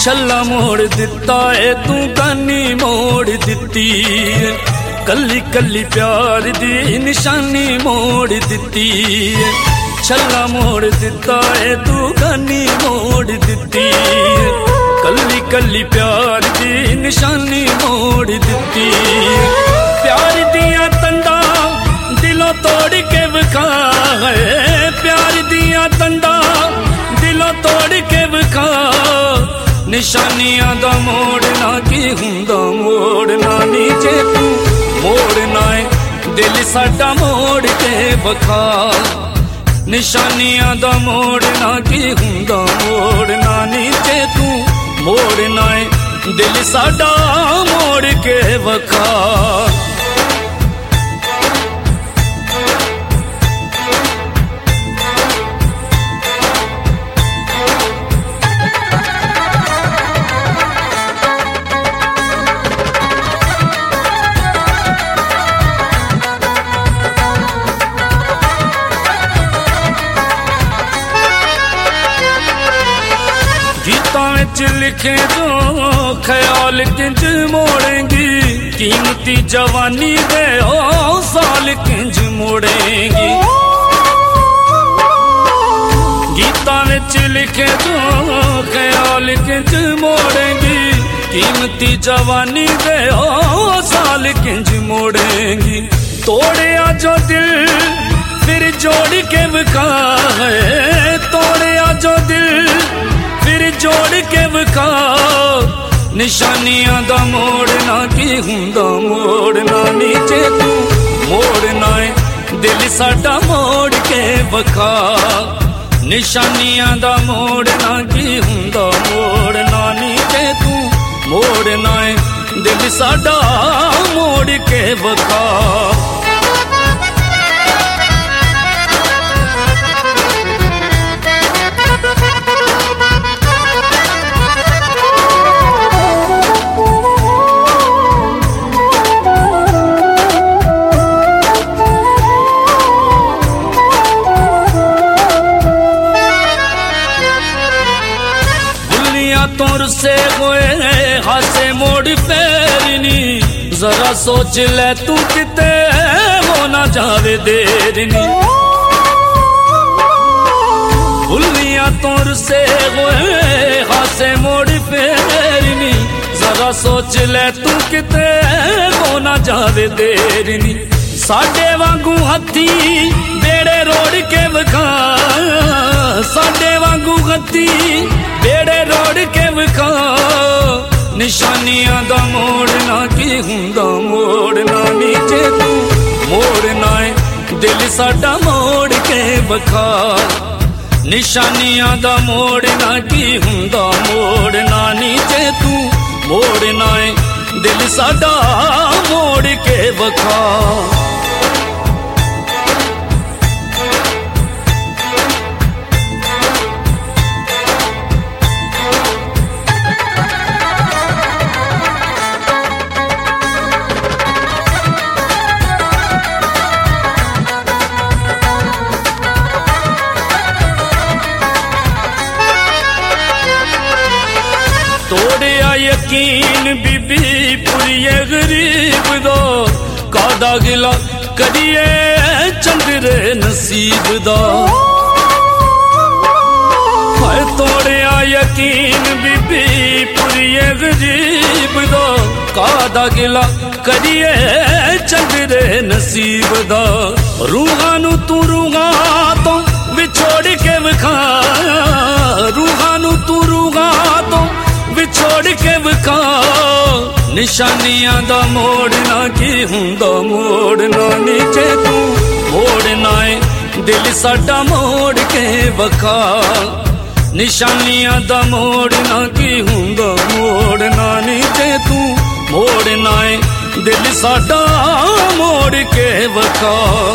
छल्ला मोड़ दिता है तू गानी मोड़ दिती है, कली कली प्यार दी निशानी मोड़ दिती है। छल्ला मोड़ दिता है तू गानी मोड़ दिती है, कली कली प्यार दी निशानी मोड़ दिती है। प्यार दिया तंदा दिलों तोड़ के विखा है, प्यार दिया तंदा दिलों तोड़ के विखा। निशानियां दा मोड़ना की हुंदा मोड़ना नीचे तू मोड़ना है दिल साडा मोड़ के विखा। निशानियां दा मोड़ना की हुंदा मोड़ना नीचे तू मोड़ना है दिल साडा मोड़ के विखा। लिखे जो ख्याल किंज मोड़ेंगी, कीमती जवानी दे ओ साल किंज मोड़ेंगी। गीता विच लिखे जो ख्याल किंज मोड़ेंगी, कीमती जवानी दे ओ साल किंज मोड़ेंगी। तोड़िया जो दिल फिर जोड़ के विखा है, तोड़िया जो दिल फिर जोड़ के विखा। निशानियां दा मोड़ना की हुंदा मोड़ना नीचे तू मोड़ना है दिल साडा मोड़ के विखा। निशानियां दा मोड़ना की हुंदा मोड़ना नीचे तू मोड़ना है दिल साडा मोड़ के विखा। तोर से होए हासे मोड़ फेरनी, जरा सोच ले तू किते हो ना जावे देरनी। भूलिया तोर से होए हासे मोड़ फेरनी, जरा सोच ले तू किते हो ना जावे देरनी। साडे वांगू हथी बेड़े रोड़ के विखा, साडे वांगू हथी बेड़े रोड़ के विखा। निशानियां दा मोड़ना की हुंदा मोड़ना नीचे तू मोड़ना है दिल साडा मोड़ के विखा। निशानियां दा मोड़ना की हुंदा मोड़ना नीचे तू मोड़ना है दिल साडा मोड़ के विखा। तोड़िया यकीन बीबी पुरिये गरीब दो, कादा गिला करिए चंद्रे नसीब दा। हाय तोड़िया यकीन बीबी पुरिये गरीब दो, कादा गिला करिए चंद्रे नसीब दा। रूहानू तू रूहा तो विछोड़ के विखा, रूहानू तू रूहा तो विछोड़ के विखा। निशानियां दा मोड़ना की हुंदा मोड़ना नीचे तू मोड़ना है दिल साडा मोड़ के विखा। निशानियां दा मोड़ना की हुंदा मोड़ना नीचे तू मोड़ना है दिल साडा मोड़ के विखा।